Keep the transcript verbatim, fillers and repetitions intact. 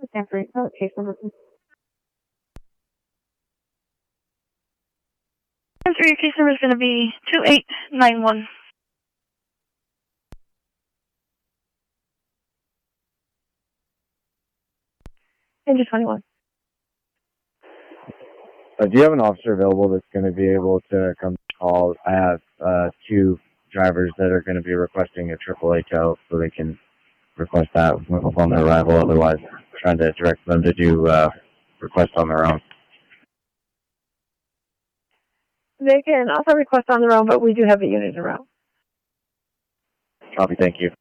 Stanford. Oh, case number. Answer, your case number is going to be two eight nine one. Engine twenty-one. Uh, do you have an officer available that's going to be able to come call? I have uh, two drivers that are going to be requesting a triple A tow, so they can request that upon their arrival. Otherwise, trying to direct them to do uh, requests on their own. They can also request on their own, but we do have a unit around. Copy, thank you.